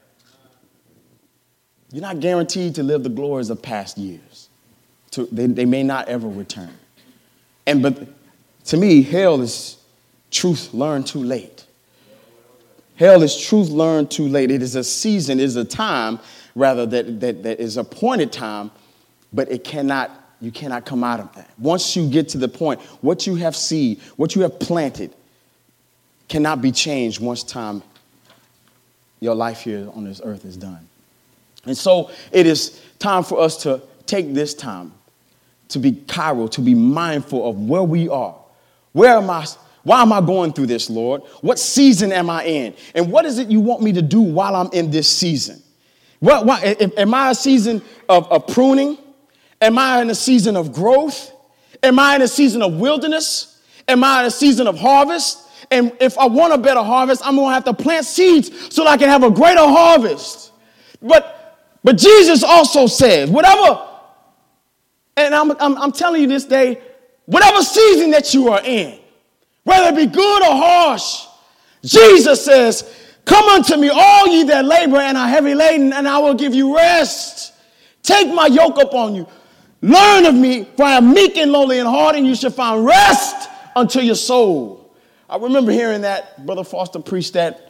You're not guaranteed to live the glories of past years. They may not ever return. But to me, hell is truth learned too late. Hell is truth learned too late. It is a season, it is a time, rather, that is appointed time, but you cannot come out of that. Once you get to the point, what you have seed, what you have planted, cannot be changed once time, your life here on this earth is done. And so it is time for us to take this time to be chiral, to be mindful of where we are. Where am I? Why am I going through this, Lord? What season am I in? And what is it you want me to do while I'm in this season? Am I a season of pruning? Am I in a season of growth? Am I in a season of wilderness? Am I in a season of harvest? And if I want a better harvest, I'm going to have to plant seeds so that I can have a greater harvest. But Jesus also says, whatever, and I'm telling you this day, whatever season that you are in, whether it be good or harsh, Jesus says, come unto me, all ye that labor and are heavy laden, and I will give you rest. Take my yoke upon you. Learn of me, for I am meek and lowly in heart, and you shall find rest unto your soul. I remember hearing that Brother Foster preach that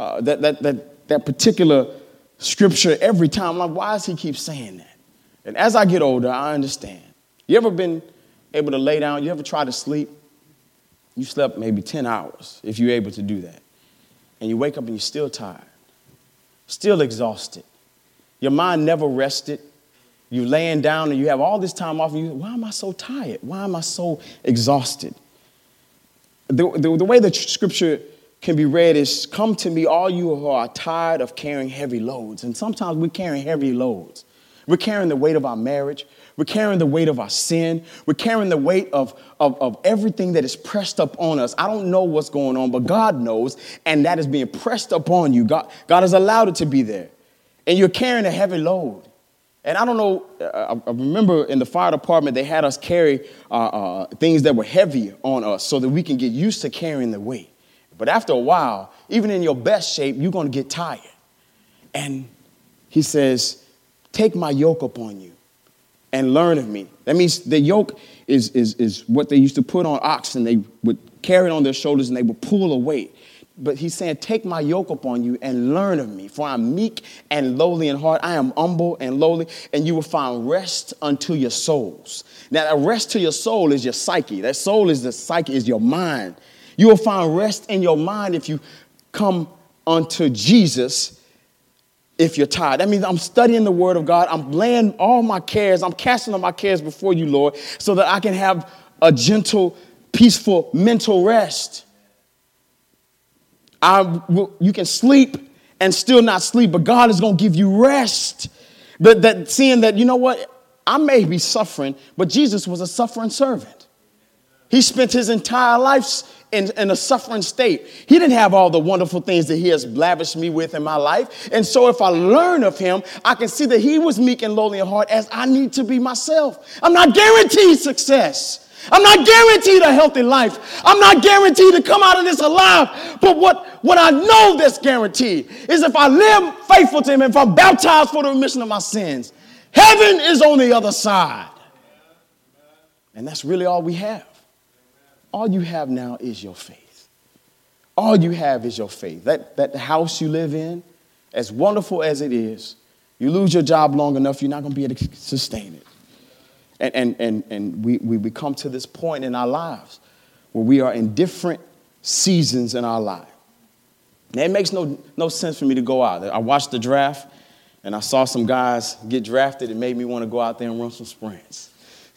particular scripture every time. I'm like, why does he keep saying that? And as I get older, I understand. You ever been able to lay down? You ever try to sleep? You slept maybe 10 hours, if you're able to do that. And you wake up and you're still tired, still exhausted. Your mind never rested. You're laying down and you have all this time off, and you, why am I so tired? Why am I so exhausted? The way the scripture can be read is, come to me, all you who are tired of carrying heavy loads. And sometimes we're carrying heavy loads. We're carrying the weight of our marriage. We're carrying the weight of our sin. We're carrying the weight of everything that is pressed up on us. I don't know what's going on, but God knows, and that is being pressed upon you. God has allowed it to be there. And you're carrying a heavy load. And I don't know, I remember in the fire department, they had us carry things that were heavy on us so that we can get used to carrying the weight. But after a while, even in your best shape, you're going to get tired. And he says, take my yoke upon you and learn of me. That means the yoke is what they used to put on oxen. They would carry it on their shoulders and they would pull a weight. But he's saying, take my yoke upon you and learn of me, for I'm meek and lowly in heart. I am humble and lowly, and you will find rest unto your souls. Now, that rest to your soul is your psyche. That soul is the psyche, is your mind. You will find rest in your mind if you come unto Jesus if you're tired. That means I'm studying the word of God. I'm laying all my cares. I'm casting all my cares before you, Lord, so that I can have a gentle, peaceful mental rest. You can sleep and still not sleep, but God is going to give you rest. But that seeing that, you know what, I may be suffering, but Jesus was a suffering servant. He spent his entire life in a suffering state. He didn't have all the wonderful things that he has lavished me with in my life. And so if I learn of him, I can see that he was meek and lowly in heart as I need to be myself. I'm not guaranteed success. I'm not guaranteed a healthy life. I'm not guaranteed to come out of this alive. But what I know that's guaranteed is if I live faithful to him, if I'm baptized for the remission of my sins, heaven is on the other side. And that's really all we have. All you have now is your faith. All you have is your faith. That house you live in, as wonderful as it is, you lose your job long enough, you're not going to be able to sustain it. And we come to this point in our lives where we are in different seasons in our life. Now, it makes no sense for me to go out. I watched the draft, and I saw some guys get drafted. It made me want to go out there and run some sprints.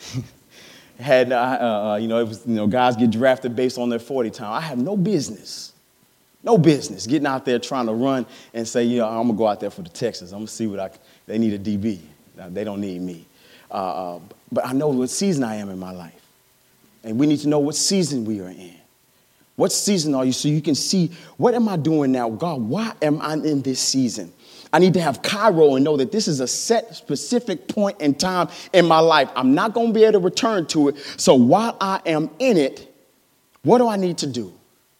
Guys get drafted based on their 40 time. I have no business getting out there trying to run and say, I'm going to go out there for the Texans. I'm going to see they need a DB. They don't need me. But I know what season I am in my life. And we need to know what season we are in. What season are you? So you can see, what am I doing now? God, why am I in this season? I need to have Cairo and know that this is a set specific point in time in my life. I'm not going to be able to return to it. So while I am in it, what do I need to do?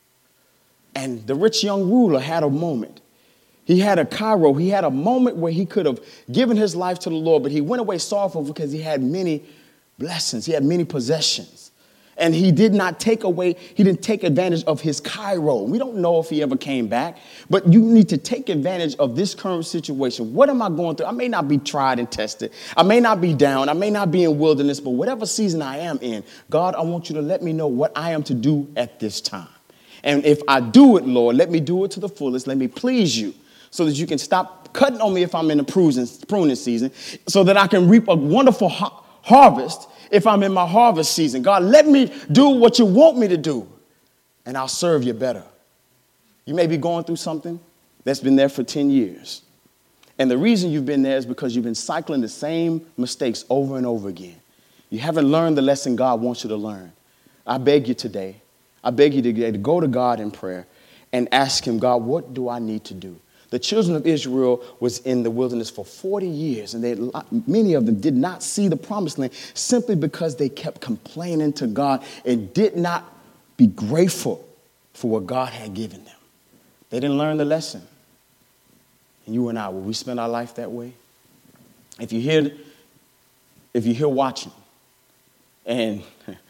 And the rich young ruler had a moment. He had a Cairo. He had a moment where he could have given his life to the Lord, but he went away sorrowful because he had many blessings. He had many possessions. And he didn't take advantage of his Cairo. We don't know if he ever came back, but you need to take advantage of this current situation. What am I going through? I may not be tried and tested. I may not be down. I may not be in wilderness, but whatever season I am in, God, I want you to let me know what I am to do at this time. And if I do it, Lord, let me do it to the fullest. Let me please you so that you can stop cutting on me if I'm in the pruning season, so that I can reap a wonderful harvest if I'm in my harvest season. God, let me do what you want me to do, and I'll serve you better. You may be going through something that's been there for 10 years. And the reason you've been there is because you've been cycling the same mistakes over and over again. You haven't learned the lesson God wants you to learn. I beg you today, to go to God in prayer and ask him, God, what do I need to do? The children of Israel was in the wilderness for 40 years, and many of them did not see the promised land simply because they kept complaining to God and did not be grateful for what God had given them. They didn't learn the lesson. And you and I, will we spend our life that way? If you're here watching, and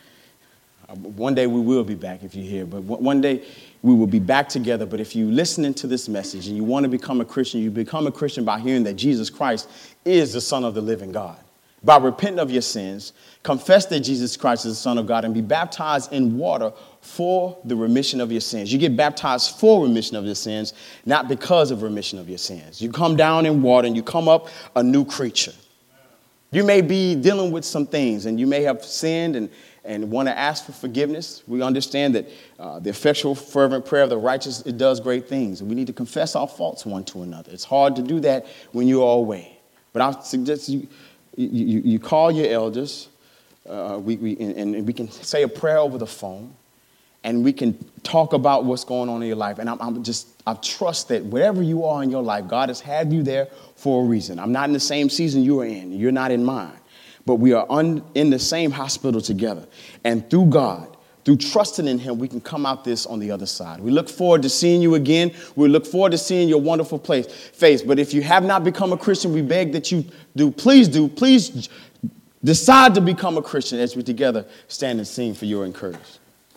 one day we will be back if you're here, but one day we will be back together. But if you're listening to this message and you want to become a Christian, you become a Christian by hearing that Jesus Christ is the Son of the living God. By repenting of your sins, confess that Jesus Christ is the Son of God, and be baptized in water for the remission of your sins. You get baptized for remission of your sins, not because of remission of your sins. You come down in water and you come up a new creature. You may be dealing with some things, and you may have sinned and want to ask for forgiveness. We understand that the effectual, fervent prayer of the righteous, it does great things. And we need to confess our faults one to another. It's hard to do that when you're away. But I suggest you call your elders, and we can say a prayer over the phone, and we can talk about what's going on in your life. And I trust that wherever you are in your life, God has had you there for a reason. I'm not in the same season you are in. You're not in mine. But we are in the same hospital together. And through God, through trusting in him, we can come out this on the other side. We look forward to seeing you again. We look forward to seeing your wonderful face. But if you have not become a Christian, we beg that you do. Please decide to become a Christian as we together stand and sing for your encouragement.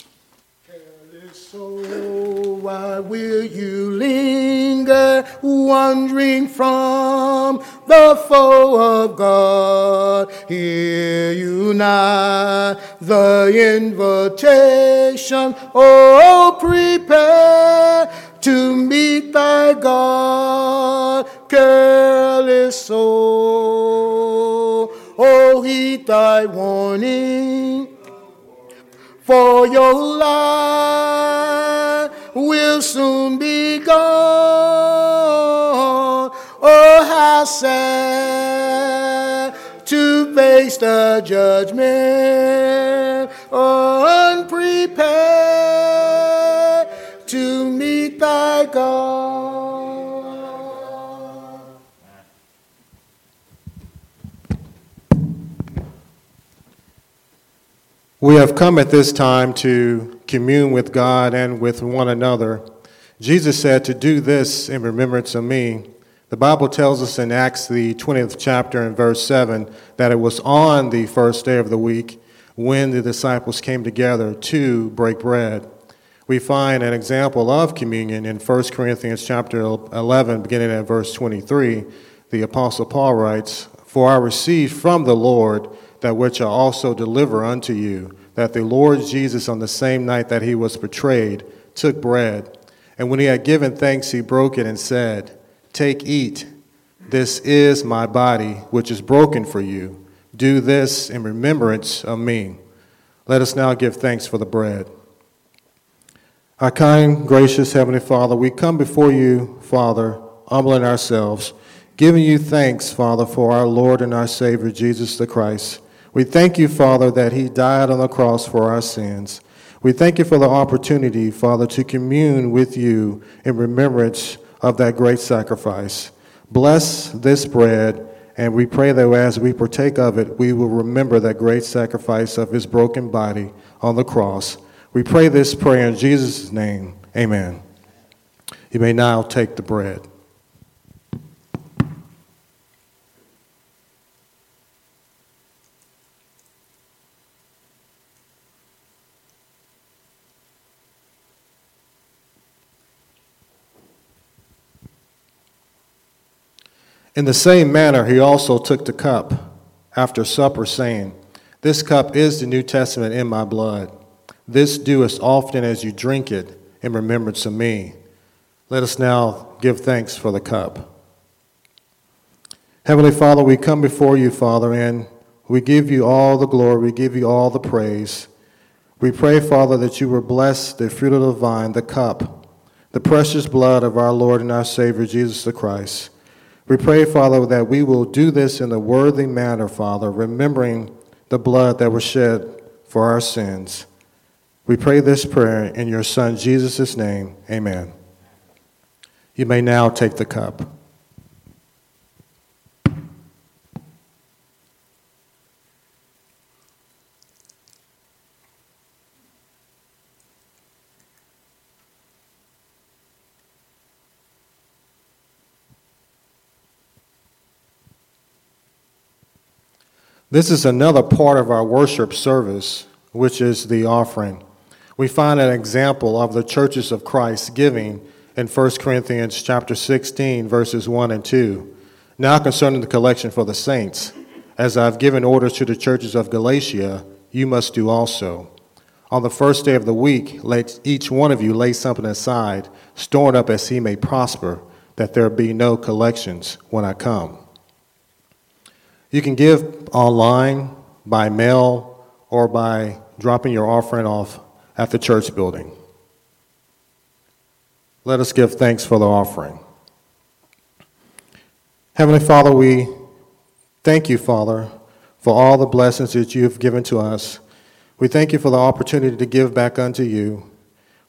So why will you linger, wandering from the foe of God? Hear you not the invitation? Oh, prepare to meet thy God. Careless soul, oh, heed thy warning. For your life will soon be gone. Oh, how sad to face the judgment, unprepared to meet thy God. We have come at this time to commune with God and with one another. Jesus said to do this in remembrance of me. The Bible tells us in Acts, the 20th chapter and verse 7, that it was on the first day of the week when the disciples came together to break bread. We find an example of communion in 1 Corinthians chapter 11, beginning at verse 23. The Apostle Paul writes, "For I received from the Lord that which I also deliver unto you, that the Lord Jesus on the same night that he was betrayed took bread, and when he had given thanks he broke it and said, Take, eat, this is my body which is broken for you. Do this in remembrance of me." Let us now give thanks for the bread. Our kind, gracious Heavenly Father, we come before you, Father, humbling ourselves, giving you thanks, Father, for our Lord and our Savior, Jesus the Christ. We thank you, Father, that he died on the cross for our sins. We thank you for the opportunity, Father, to commune with you in remembrance of that great sacrifice. Bless this bread, and we pray that as we partake of it, we will remember that great sacrifice of his broken body on the cross. We pray this prayer in Jesus' name. Amen. You may now take the bread. In the same manner, he also took the cup after supper, saying, This cup is the New Testament in my blood. This do as often as you drink it in remembrance of me. Let us now give thanks for the cup. Heavenly Father, we come before you, Father, and we give you all the glory, we give you all the praise. We pray, Father, that you will bless the fruit of the vine, the cup, the precious blood of our Lord and our Savior, Jesus the Christ. We pray, Father, that we will do this in a worthy manner, Father, remembering the blood that was shed for our sins. We pray this prayer in your Son, Jesus' name. Amen. You may now take the cup. This is another part of our worship service, which is the offering. We find an example of the churches of Christ giving in 1 Corinthians chapter 16, verses 1 and 2. Now concerning the collection for the saints, as I've given orders to the churches of Galatia, you must do also. On the first day of the week, let each one of you lay something aside, stored up as he may prosper, that there be no collections when I come. You can give online, by mail, or by dropping your offering off at the church building. Let us give thanks for the offering. Heavenly Father, we thank you, Father, for all the blessings that you have given to us. We thank you for the opportunity to give back unto you.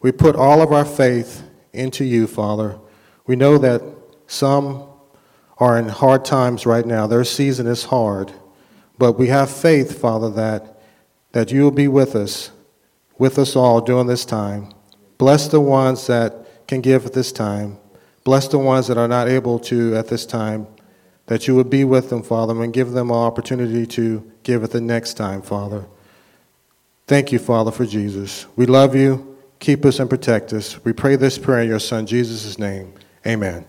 We put all of our faith into you, Father. We know that some are in hard times right now. Their season is hard. But we have faith, Father, that you will be with us all during this time. Bless the ones that can give at this time. Bless the ones that are not able to at this time, that you would be with them, Father, and give them an opportunity to give at the next time, Father. Thank you, Father, for Jesus. We love you. Keep us and protect us. We pray this prayer in your Son, Jesus' name. Amen.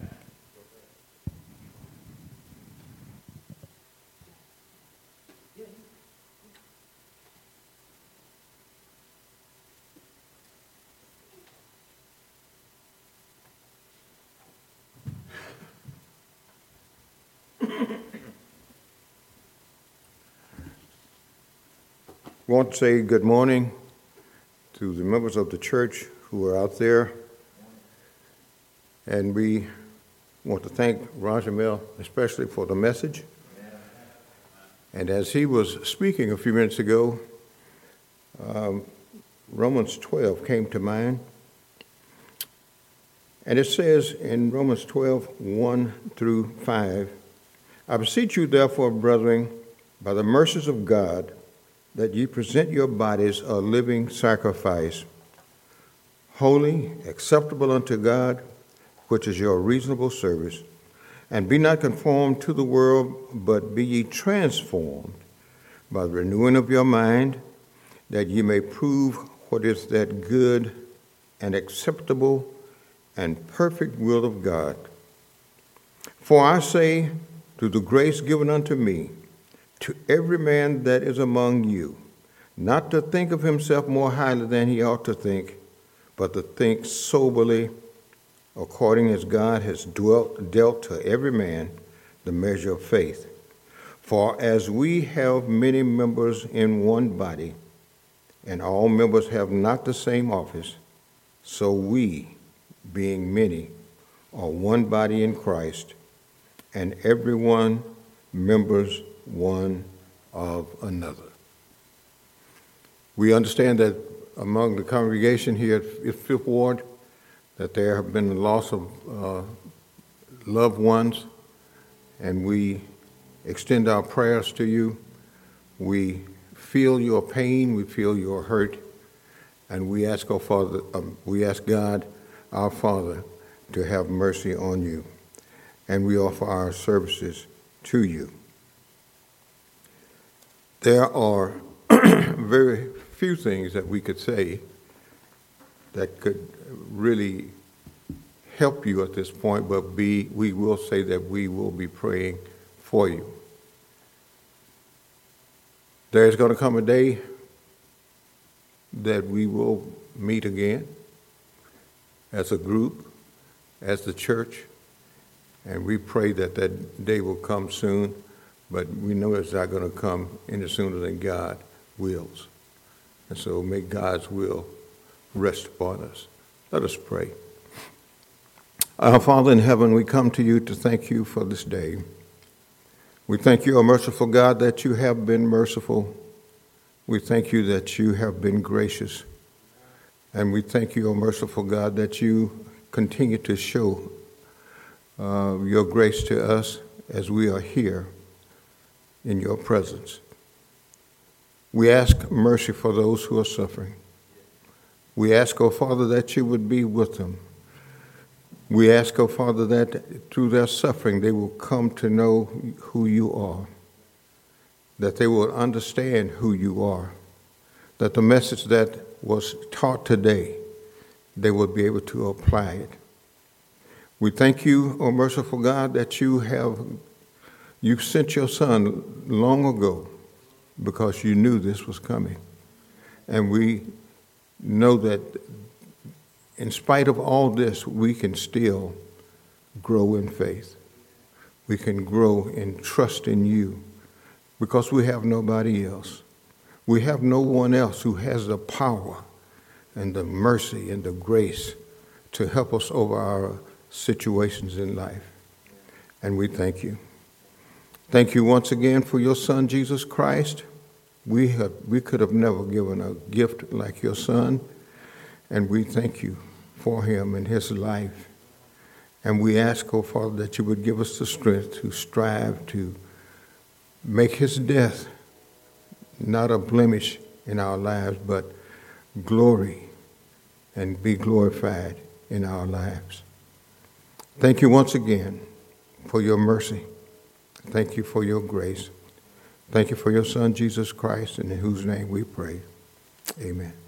I want to say good morning to the members of the church who are out there. And we want to thank Roger Mill especially for the message. And as he was speaking a few minutes ago, Romans 12 came to mind. And it says in Romans 12, 1 through 5, I beseech you therefore, brethren, by the mercies of God, that ye present your bodies a living sacrifice, holy, acceptable unto God, which is your reasonable service. And be not conformed to the world, but be ye transformed by the renewing of your mind, that ye may prove what is that good and acceptable and perfect will of God. For I say, through the grace given unto me, to every man that is among you, not to think of himself more highly than he ought to think, but to think soberly, according as God has dealt to every man the measure of faith. For as we have many members in one body, and all members have not the same office, so we, being many, are one body in Christ, and everyone members one of another. We understand that among the congregation here at Fifth Ward, that there have been the loss of loved ones, and we extend our prayers to you. We feel your pain, we feel your hurt, and we ask our Father, we ask God, our Father, to have mercy on you, and we offer our services to you. There are very few things that we could say that could really help you at this point, but we will say that we will be praying for you. There's going to come a day that we will meet again as a group, as the church, and we pray that that day will come soon. But we know it's not going to come any sooner than God wills. And so may God's will rest upon us. Let us pray. Our Father in heaven, we come to you to thank you for this day. We thank you, O merciful God, that you have been merciful. We thank you that you have been gracious. And we thank you, O merciful God, that you continue to show your grace to us as we are here in your presence. We ask mercy for those who are suffering. We ask, O Father, that you would be with them. We ask, O Father, that through their suffering they will come to know who you are, that they will understand who you are, that the message that was taught today, they will be able to apply it. We thank you, O merciful God, that you sent your Son long ago because you knew this was coming. And we know that in spite of all this, we can still grow in faith. We can grow in trust in you because we have nobody else. We have no one else who has the power and the mercy and the grace to help us over our situations in life. And we thank you. Thank you once again for your Son, Jesus Christ. We could have never given a gift like your Son. And we thank you for him and his life. And we ask, oh Father, that you would give us the strength to strive to make his death not a blemish in our lives, but glory and be glorified in our lives. Thank you once again for your mercy. Thank you for your grace. Thank you for your Son, Jesus Christ, in whose name we pray. Amen.